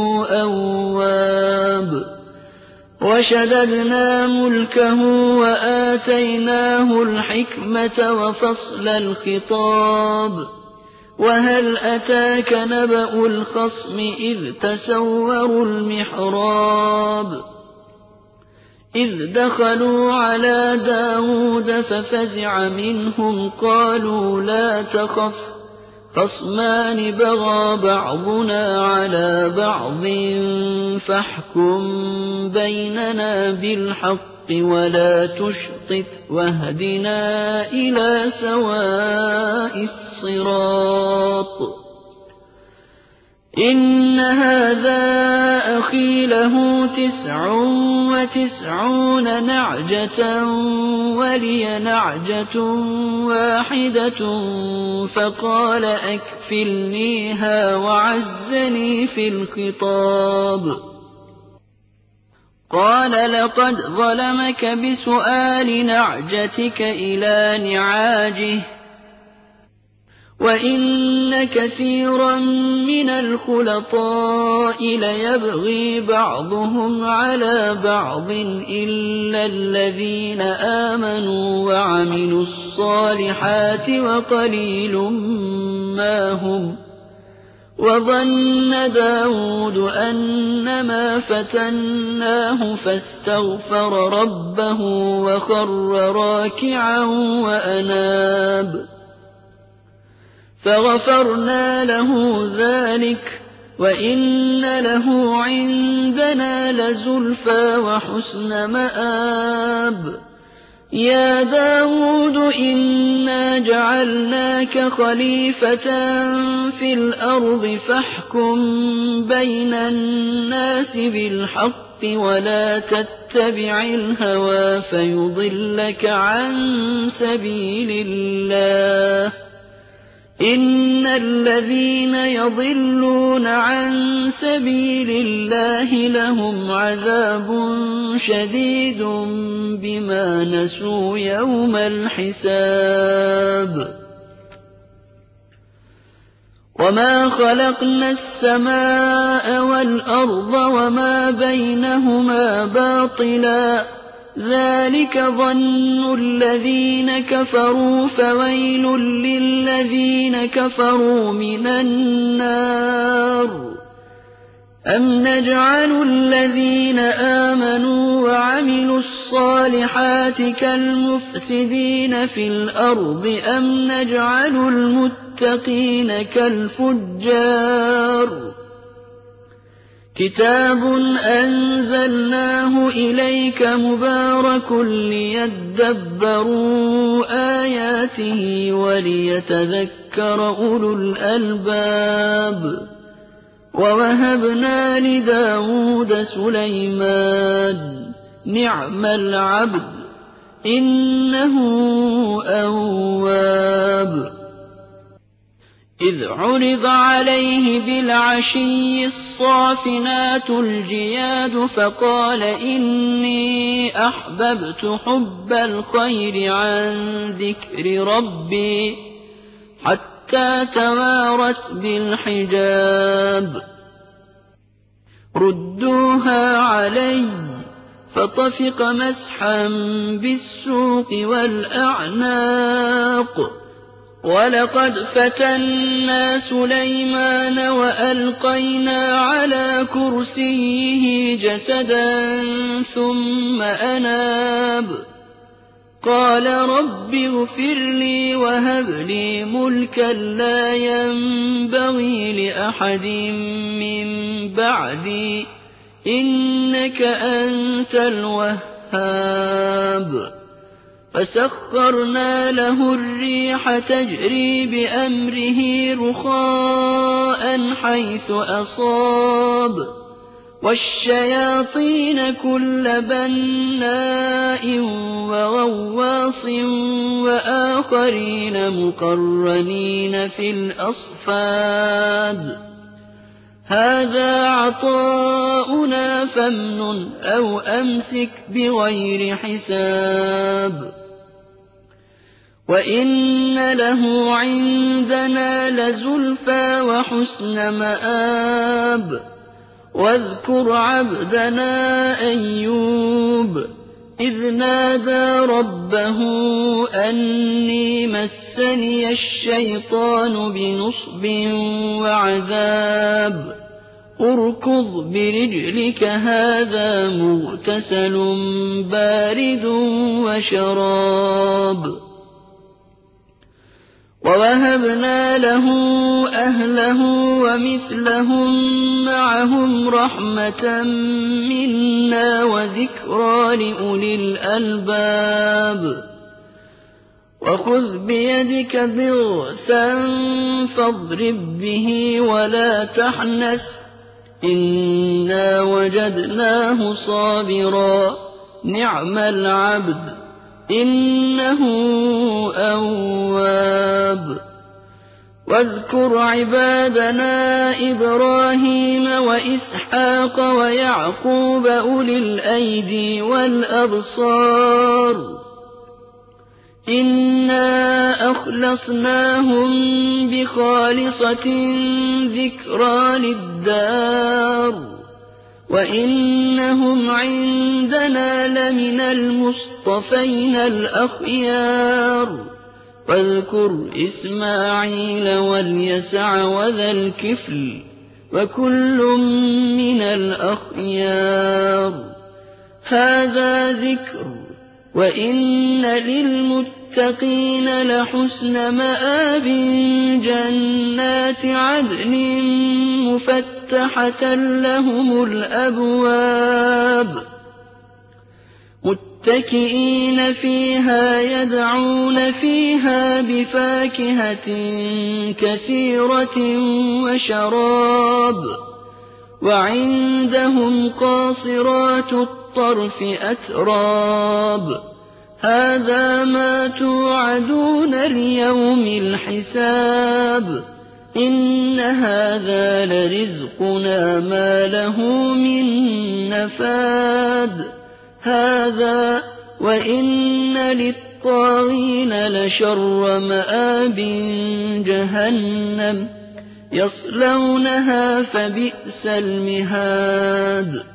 أواب وشددنا ملكه وآتيناه الحكمة وفصل الخطاب وهل أتاك نبأ الخصم إذ تسوروا المحراب إذ دخلوا على داود ففزع منهم قالوا لا تخف خصمان بغى بعضنا على بعض فاحكم بيننا بالحق ولا تشطط واهدنا إلى سواء الصراط إن هذا أخي له 99 نعجة ولي نعجة واحدة فقال أكفلنيها وعزني في الخطاب قال لقد ظلمك بسؤال نعجتك إلى نعاجه وإن كثيرا من الخلطاء ليبغي بعضهم على بعض إلا الذين آمنوا وعملوا الصالحات وقليل ما هم وظن داود أنما فتناه فاستغفر ربه وخر راكعا وأناب فغفرنا له ذلك وإن له عندنا لزلفى وحسن مآب يَا دَاوُودُ إِنَّا جَعَلْنَاكَ خَلِيفَةً فِي الْأَرْضِ فَاحْكُم بَيْنَ النَّاسِ بِالْحَقِّ وَلَا تَتَّبِعِ الْهَوَىٰ فَيُضِلَّكَ عَن سَبِيلِ اللَّهِ ۚ إِنَّ الَّذِينَ يَضِلُّونَ عَن سَبِيلِ اللَّهِ لَهُمْ عَذَابٌ شَدِيدٌ بِمَا نَسُوا يَوْمَ الْحِسَابِ وَمَا خَلَقْنَا السَّمَاءَ وَالْأَرْضَ وَمَا بَيْنَهُمَا بَاطِلًا ۚ ذَٰلِكَ ظَنُّ الَّذِينَ كَفَرُوا ۖ فَوَيْلٌ لِّلَّذِينَ كَفَرُوا مِنَ النَّارِ أَمْ نَجْعَلُ الَّذِينَ آمَنُوا وَعَمِلُوا الصَّالِحَاتِ كَالْمُفْسِدِينَ فِي الْأَرْضِ أَمْ نَجْعَلُ الْمُتَّقِينَ كَالْفُجَّارِ كِتَابٌ أَنزَلْنَاهُ إِلَيْكَ مُبَارَكٌ لِّيَدَّبَّرُوا آيَاتِهِ وَلِيَتَذَكَّرَ أُولُو الْأَلْبَابِ وَوَهَبْنَا لِدَاوُودَ سُلَيْمَانَ ۚ نِعْمَ الْعَبْدُ ۖ إِنَّهُ أَوَّابٌ إِذْ عُرِضَ عَلَيْهِ بِالْعَشِيِّ الصَّافِنَاتُ الْجِيَادُ فَقَالَ إِنِّي أَحْبَبْتُ حُبَّ الْخَيْرِ عَن ذِكْرِ رَبِّي حَتَّىٰ تَوَارَتْ بِالْحِجَابِ رُدُّوهَا عَلَيَّ فَطَفِقَ مَسْحًا بِالسُّوقِ وَالْأَعْنَاقِ وَلَقَدْ فَتَنَّا سُلَيْمَانَ وَأَلْقَيْنَا عَلَىٰ كُرْسِيِّهِ جَسَدًا ثُمَّ أَنَابَ قَالَ رَبِّ اغْفِرْ لِي وَهَبْ لِي مُلْكًا لَّا يَنبَغِي لِأَحَدٍ مِّن بَعْدِي ۖ إِنَّكَ أَنتَ الْوَهَّابُ فَسَخَّرْنَا لَهُ الرِّيحَ تَجْرِي بِأَمْرِهِ رُخَاءً حَيْثُ أَصَابَ وَالشَّيَاطِينَ كُلَّ بَنَّاءٍ وَغَوَّاصٍ وَآخَرِينَ مُقَرَّنِينَ فِي الْأَصْفَادِ هَٰذَا عَطَاؤُنَا فَامْنُنْ أَوْ أَمْسِكْ بِغَيْرِ حِسَابٍ وَإِنَّ لَهُ عِندَنَا لَزُلْفَىٰ وَحُسْنَ مَآبٍ وَاذْكُرْ عَبْدَنَا أَيُّوبَ إِذْ نَادَىٰ رَبَّهُ أَنِّي مَسَّنِيَ الشَّيْطَانُ بِنُصْبٍ وَعَذَابٍ ارْكُضْ بِرِجْلِكَ هَٰذَا مُغْتَسَلٌ بَارِدٌ وَشَرَابٌ وَوَهَبْنَا لَهُ أَهْلَهُ وَمِثْلَهُم مَّعَهُمْ رَحْمَةً مِّنَّا وَذِكْرَىٰ لِأُولِي الْأَلْبَابِ وَخُذْ بِيَدِكَ ضِغْثًا فَاضْرِب بِّهِ وَلَا تَحْنَثْ ۗ إِنَّا وَجَدْنَاهُ صَابِرًا نِّعْمَ الْعَبْدُ ۖ إِنَّهُ أَوَّابٌ وَاذْكُرْ عِبَادَنَا إِبْرَاهِيمَ وَإِسْحَاقَ وَيَعْقُوبَ أُولِي الْأَيْدِي وَالْأَبْصَارِ إِنَّا أَخْلَصْنَاهُم بِخَالِصَةٍ ذِكْرَىٰ لِلدَّارِ وَإِنَّهُمْ عِندَنَا لَمِنَ الْمُصْطَفَيْنَ الْأَخْيَارِ وَاذْكُرْ إِسْمَاعِيلَ وَالْيَسَعَ وَذَا الْكِفْلِ وَكُلٌّ مِّنَ الْأَخْيَارِ هَٰذَا ذِكْرٌ وَإِنَّ لِلْمُتَّقِينَ لَحُسْنَ مَآبٍ جَنَّاتِ عَدْنٍ مُّفَتَّحَةً لَّهُمُ الْأَبْوَابُ مُتَّكِئِينَ فِيهَا يَدْعُونَ فِيهَا بِفَاكِهَةٍ كَثِيرَةٍ وَشَرَابٍ وَعِندَهُمْ قَاصِرَاتُ الطَّرْفِ أَتْرَابٌ هَٰذَا مَا تُوعَدُونَ لِيَوْمِ الْحِسَابِ إِنَّ هَٰذَا لَرِزْقُنَا مَا لَهُ مِن نَّفَادٍ هَٰذَا وَإِنَّ لِلطَّاغِينَ لَشَرَّ مَآبٍ جَهَنَّمَ يَصْلَوْنَهَا فَبِئْسَ الْمِهَادُ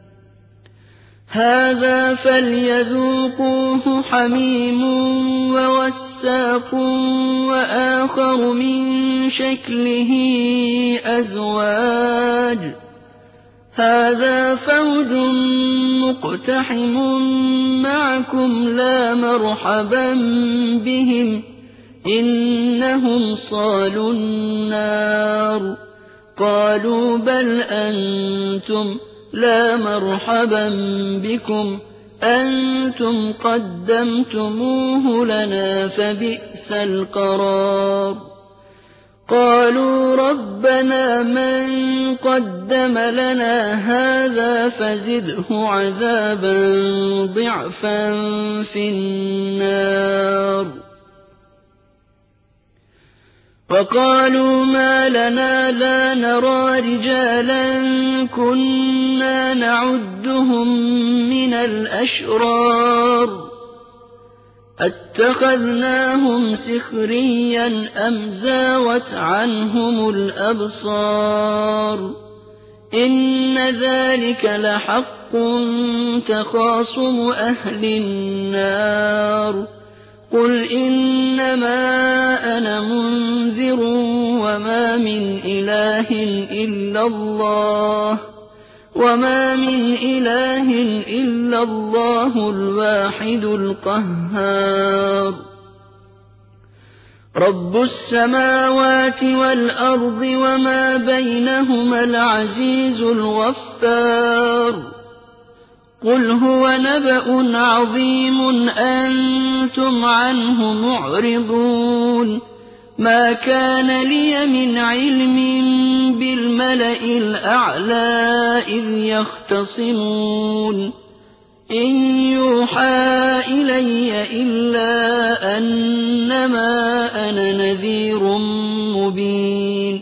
هَٰذَا فَلْيَذُوقُوهُ حَمِيمٌ وَغَسَّاقٌ وَآخَرُ مِن شَكْلِهِ أَزْوَاجٌ هَٰذَا فَوْجٌ مُّقْتَحِمٌ مَّعَكُمْ لَا مَرْحَبًا بِهِمْ إِنَّهُمْ صَالُو النَّارِ قَالُوا بَلْ أَنتُمْ لَا مَرْحَبًا بِكُمْ أَنتُمْ قَدَّمْتُمُوهُ لَنَا فَبِئْسَ الْقَرَارُ قَالُوا رَبَّنَا مَن قَدَّمَ لَنَا هَٰذَا فَزِدْهُ عَذَابًا ضِعْفًا فِي النَّارِ وَقَالُوا مَا لَنَا لَا نَرَىٰ رِجَالًا كُنَّا نَعُدُّهُم مِّنَ الْأَشْرَارِ أَتَّخَذْنَاهُمْ سِخْرِيًّا أَمْ زَاغَتْ عَنْهُمُ الْأَبْصَارُ إِنَّ ذَٰلِكَ لَحَقٌّ تَخَاصُمُ أَهْلِ النَّارِ قُلْ إِنَّمَا أَنَا مُنذِرٌ وَمَا مِنْ إِلَٰهٍ إِلَّا اللَّهُ الْوَاحِدُ الْقَهَّارُ رَبُّ السَّمَاوَاتِ وَالْأَرْضِ وَمَا بَيْنَهُمَا الْعَزِيزُ الْغَفَّارُ قُلْ هُوَ نَبَأٌ عَظِيمٌ أَنتُمْ عَنْهُ مُعْرِضُونَ مَا كَانَ لِيَ مِنْ عِلْمٍ بِالْمَلَإِ الْأَعْلَىٰ إِذْ يَخْتَصِمُونَ إِن يُوحَىٰ إِلَيَّ إِلَّا أَنَّمَا أَنَا نَذِيرٌ مُّبِينٌ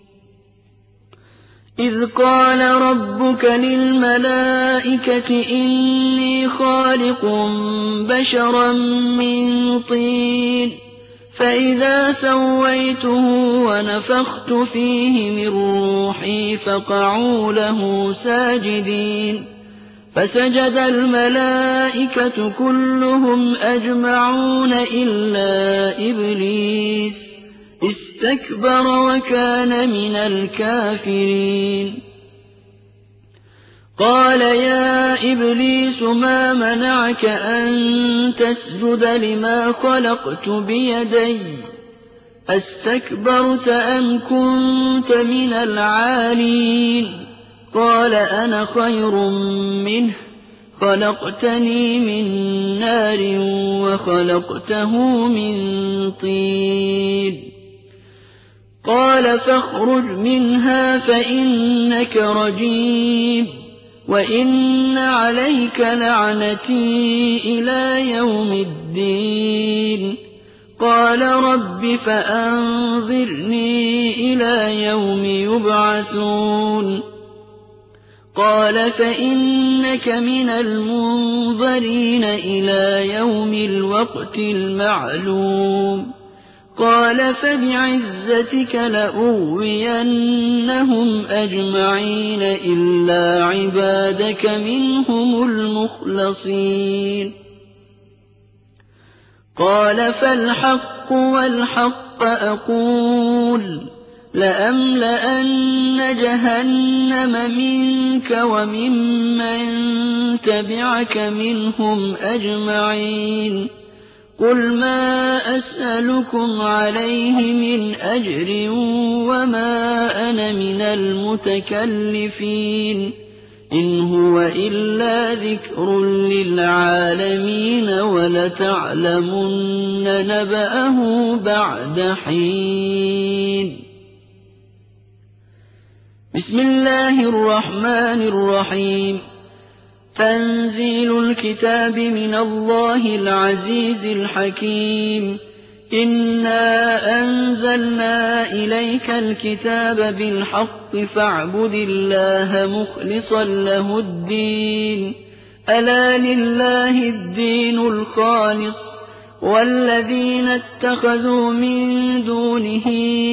إِذْ قَالَ رَبُّكَ لِلْمَلَائِكَةِ إِنِّي خَالِقٌ بَشَرًا مِّن طِينٍ فَإِذَا سَوَّيْتُهُ وَنَفَخْتُ فِيهِ مِن رُّوحِي فَقَعُوا لَهُ سَاجِدِينَ فَسَجَدَ الْمَلَائِكَةُ كُلُّهُمْ أَجْمَعُونَ إِلَّا إِبْلِيسَ اسْتَكْبَرَ وَكَانَ مِنَ الْكَافِرِينَ قَالَ يَا إِبْلِيسُ مَا مَنَعَكَ أَن تَسْجُدَ لِمَا خَلَقْتُ بِيَدَيَّ أَسْتَكْبَرْتَ أَمْ كُنتَ مِنَ الْعَالِينَ قَالَ أَنَا خَيْرٌ مِّنْهُ خَلَقْتَنِي مِن نَّارٍ وَخَلَقْتَهُ مِن طِينٍ قَالَ فَاخْرُجْ مِنْهَا فَإِنَّكَ رَجِيمٌ وَإِنَّ عَلَيْكَ لَعْنَتِي إِلَىٰ يَوْمِ الدِّينِ قَالَ رَبِّ فَأَنظِرْنِي إِلَىٰ يَوْمِ يُبْعَثُونَ قَالَ فَإِنَّكَ مِنَ الْمُنظَرِينَ إِلَىٰ يَوْمِ الْوَقْتِ الْمَعْلُومِ قَالَ فَبِعِزَّتِكَ لَأُغْوِيَنَّهُمْ أَجْمَعِينَ إِلَّا عِبَادَكَ مِنْهُمُ الْمُخْلَصِينَ قَالَ فَالْحَقُّ وَالْحَقَّ أَقُولُ لَأَمْلَأَنَّ جَهَنَّمَ مِنكَ وَمِمَّن تَبِعَكَ مِنْهُمْ أَجْمَعِينَ قُلْ مَا أَسْأَلُكُمْ عَلَيْهِ مِنْ أَجْرٍ وَمَا أَنَا مِنَ الْمُتَكَلِّفِينَ إِنْ هُوَ إِلَّا ذِكْرٌ لِّلْعَالَمِينَ وَلَتَعْلَمُنَّ نَبَأَهُ بَعْدَ حِينٍ بسم الله الرحمن الرحيم تنزيل الكتاب من الله العزيز الحكيم إنا أنزلنا إليك الكتاب بالحق فاعبد الله مخلصا له الدين ألا لله الدين الخالص والذين اتخذوا من دونه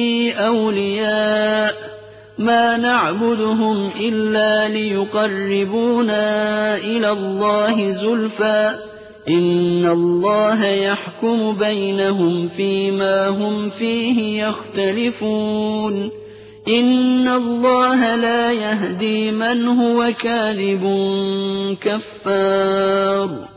أولياء ما نعبدهم إلا ليقربونا إلى الله زلفى إن الله يحكم بينهم فيما هم فيه يختلفون إن الله لا يهدي من هو كاذب كفار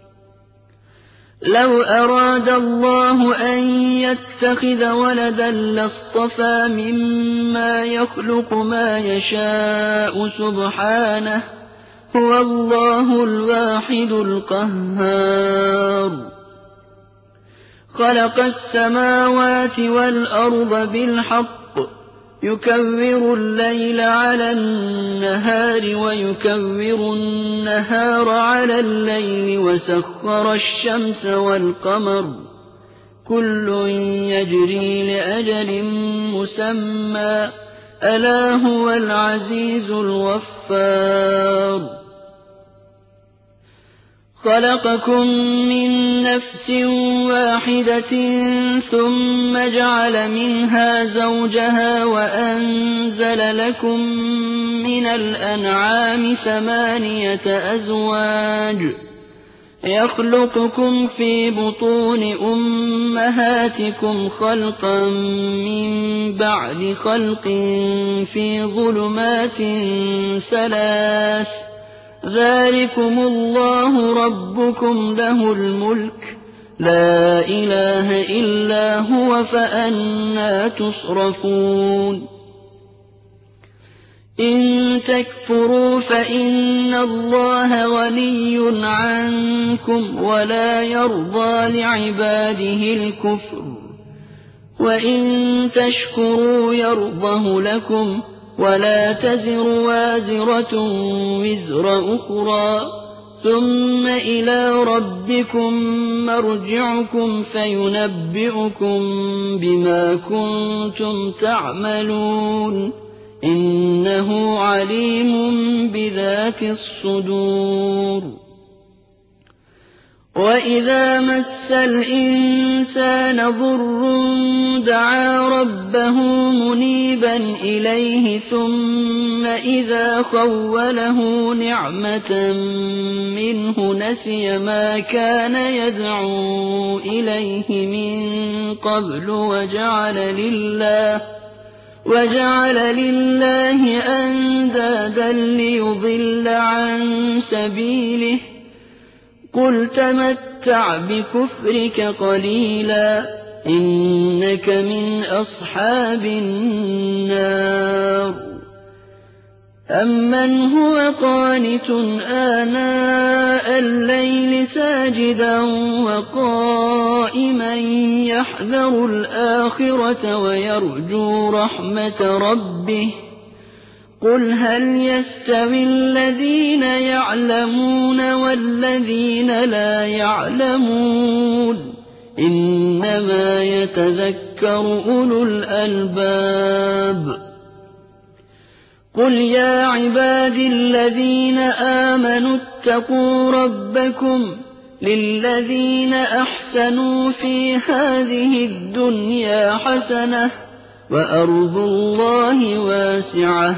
لو أراد الله أن يتخذ ولدا لاصطفى مما يخلق ما يشاء سبحانه هو الله الواحد القهار خلق السماوات والأرض بالحق يكور الليل على النهار ويكور النهار على الليل وسخر الشمس والقمر كل يجري لأجل مسمى ألا هو العزيز الغفار خلقكم من نفس واحدة ثم جعل منها زوجها وأنزل لكم من الأنعام 8 أزواج يخلقكم في بطون أمهاتكم خلقا من بعد خلق في ظلمات 3 ذلكم الله ربكم له الملك لا إله إلا هو فأنى تصرفون إن تكفروا فإن الله غني عنكم ولا يرضى لعباده الكفر وإن تشكروا يرضه لكم ولا تزر وازرة وزر أخرى ثم إلى ربكم مرجعكم فينبئكم بما كنتم تعملون إنه عليم بذات الصدور وإذا مس الإنسان ضر دعا ربه منيبا إليه ثم إذا خوله نعمة منه نسي ما كان يدعو إليه من قبل وجعل لله أندادا ليضل عن سبيله قل تمتع بكفرك قليلا إنك من أصحاب النار أمن هو قانت آناء الليل ساجدا وقائما يحذر الآخرة ويرجو رحمة ربه قل هل يستوي الذين يعلمون والذين لا يعلمون إنما يتذكر أولو الألباب قل يا عبادي الذين آمنوا اتقوا ربكم للذين أحسنوا في هذه الدنيا حسنة وأرض الله واسعة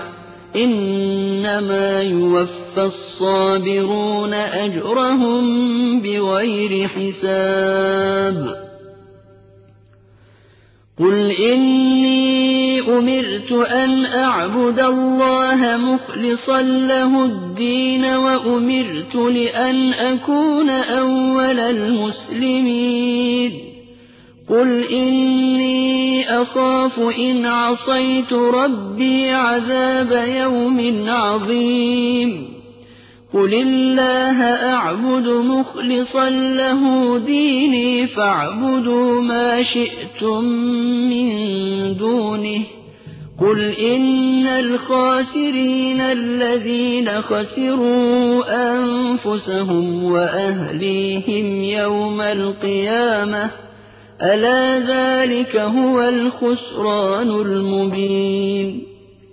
إنما يوفى الصابرون أجرهم بغير حساب قل إني أمرت أن أعبد الله مخلصا له الدين وأمرت لأن أكون أول المسلمين قُلْ إِنِّي أَخَافُ إِنْ عَصَيْتُ رَبِّي عَذَابَ يَوْمٍ عَظِيمٍ قُلِ اللَّهَ أَعْبُدُ مُخْلِصًا لَّهُ دِينِي فَاعْبُدُوا مَا شِئْتُم مِّن دُونِهِ قُلْ إِنَّ الْخَاسِرِينَ الَّذِينَ خَسِرُوا أَنفُسَهُمْ وَأَهْلِيهِمْ يَوْمَ الْقِيَامَةِ أَلَا ذَٰلِكَ هُوَ الْخُسْرَانُ الْمُبِينُ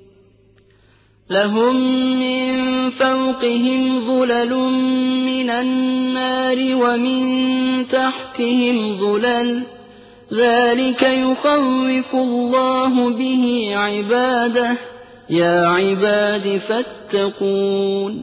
لَهُم مِّن فَوْقِهِمْ ظُلَلٌ مِّنَ النَّارِ وَمِن تَحْتِهِمْ ظُلَلٌ ۚ ذَٰلِكَ يُخَوِّفُ اللَّهُ بِهِ عِبَادَهُ ۚ يَا عِبَادِ فَاتَّقُونِ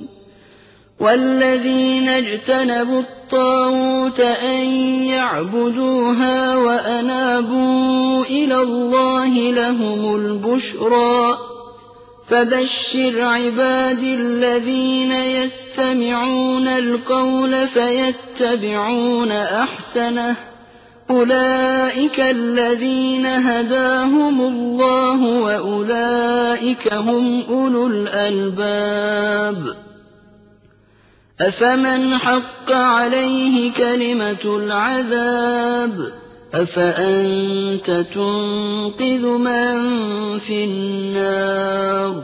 وَالَّذِينَ اجْتَنَبُوا الطَّاغُوتَ أَن يَعْبُدُوهَا وَأَنَابُوا إِلَى اللَّهِ لَهُمُ الْبُشْرَىٰ فَبَشِّرْ عِبَادِي الَّذِينَ يَسْتَمِعُونَ الْقَوْلَ فَيَتَّبِعُونَ أَحْسَنَهُ ۚ أُولَٰئِكَ الَّذِينَ هَدَاهُمُ اللَّهُ ۖ وَأُولَٰئِكَ هُمْ أُولُو الْأَلْبَابِ أَفَمَنْ حَقَّ عَلَيْهِ كَلِمَةُ الْعَذَابِ أَفَأَنتَ تُنقِذُ مَن فِي النَّارِ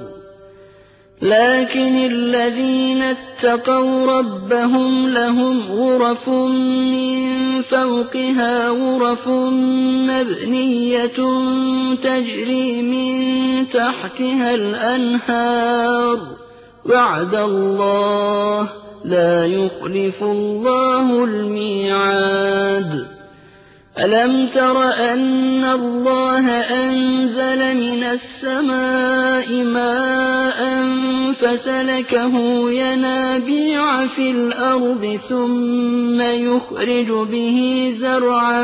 لَٰكِنِ الَّذِينَ اتَّقَوْا رَبَّهُمْ لَهُمْ غُرَفٌ مِّن فَوْقِهَا غُرَفٌ مَّبْنِيَّةٌ تَجْرِي مِن تَحْتِهَا الْأَنْهَارُ ۖ وَعْدَ اللَّهِ ۖ لَا يُخْلِفُ اللَّهُ الْمِيعَادَ أَلَمْ تَرَ أَنَّ اللَّهَ أَنزَلَ مِنَ السَّمَاءِ مَاءً فَسَلَكَهُ يَنَابِيعَ فِي الْأَرْضِ ثُمَّ يُخْرِجُ بِهِ زَرْعًا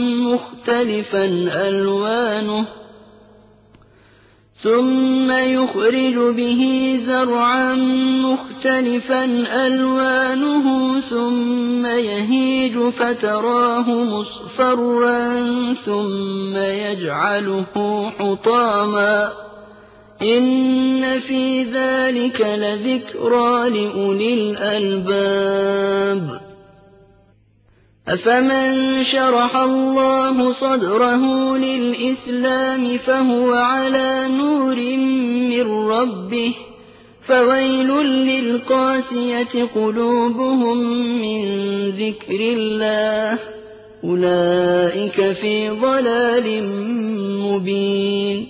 مُّخْتَلِفًا أَلْوَانُهُ ثُمَّ يَهِيجُ فَتَرَاهُ مُصْفَرًّا ثُمَّ يَجْعَلُهُ حُطَامًا ۚ إِنَّ فِي ذَٰلِكَ لَذِكْرَىٰ لِأُولِي الْأَلْبَابِ أَفَمَن شَرَحَ اللَّهُ صَدْرَهُ لِلْإِسْلَامِ فَهُوَ عَلَىٰ نُورٍ مِّن رَّبِّهِ ۚ فَوَيْلٌ لِّلْقَاسِيَةِ قُلُوبُهُم مِّن ذِكْرِ اللَّهِ ۚ أُولَٰئِكَ فِي ضَلَالٍ مُّبِينٍ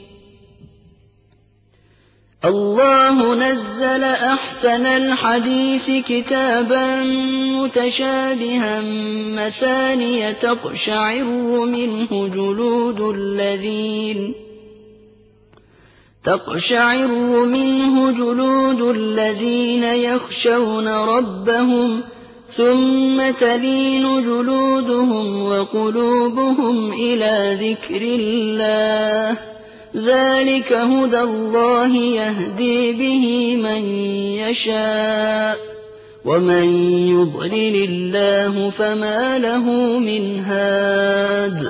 اللَّهُ نَزَّلَ أَحْسَنَ الْحَدِيثِ كِتَابًا مُّتَشَابِهًا مَّثَانِيَ تَقْشَعِرُّ مِنْهُ جُلُودُ الَّذِينَ يَخْشَوْنَ رَبَّهُمْ ثُمَّ تَلِينُ جُلُودُهُمْ وَقُلُوبُهُمْ إِلَىٰ ذِكْرِ اللَّهِ ۚ ذَٰلِكَ هُدَى اللَّهِ يَهْدِي بِهِ مَن يَشَاءُ ۚ وَمَن يُضْلِلِ اللَّهُ فَمَا لَهُ مِنْ هَادٍ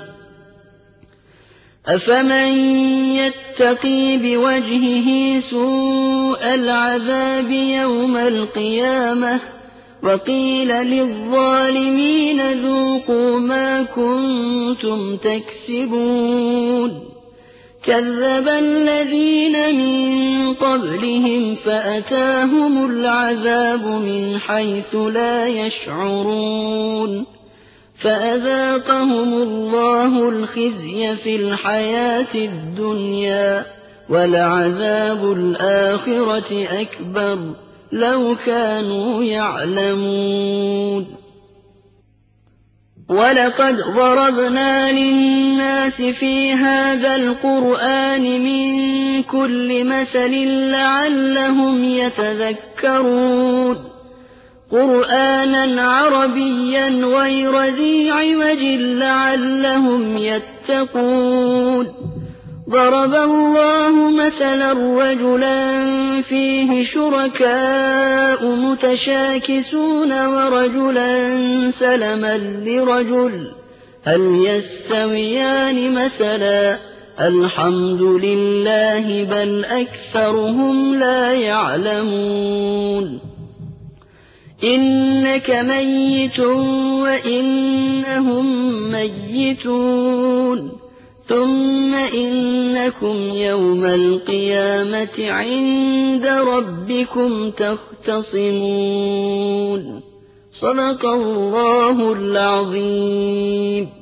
أَفَمَن يَتَّقِي بِوَجْهِهِ سُوءَ الْعَذَابِ يَوْمَ الْقِيَامَةِ وَقِيلَ لِلظَّالِمِينَ ذُوقُوا مَا كُنتُمْ تَكْسِبُونَ كَذَّبَ الَّذِينَ مِن قَبْلِهِمْ فَأَتَاهُمُ الْعَذَابُ مِنْ حَيْثُ لَا يَشْعُرُونَ فَأَذَاقَهُمُ اللَّهُ الْخِزْيَ فِي الْحَيَاةِ الدُّنْيَا ۖ وَلَعَذَابُ الْآخِرَةِ أَكْبَرُ ۚ لَوْ كَانُوا يَعْلَمُونَ وَلَقَدْ ضَرَبْنَا لِلنَّاسِ فِي هَٰذَا الْقُرْآنِ مِن كُلِّ مَثَلٍ لَّعَلَّهُمْ يَتَذَكَّرُونَ قُرْآنًا عَرَبِيًّا غَيْرَ ذِي عِوَجٍ لَّعَلَّهُمْ يَتَّقُونَ ضَرَبَ اللَّهُ مَثَلًا رَّجُلًا فِيهِ شُرَكَاءُ مُتَشَاكِسُونَ وَرَجُلًا سَلَمًا لِّرَجُلٍ هل يستويان مثلا الحمد لله بل أكثرهم لا يعلمون إنك ميت وإنهم ميتون ثم إنكم يوم القيامة عند ربكم تختصمون صدق الله العظيم.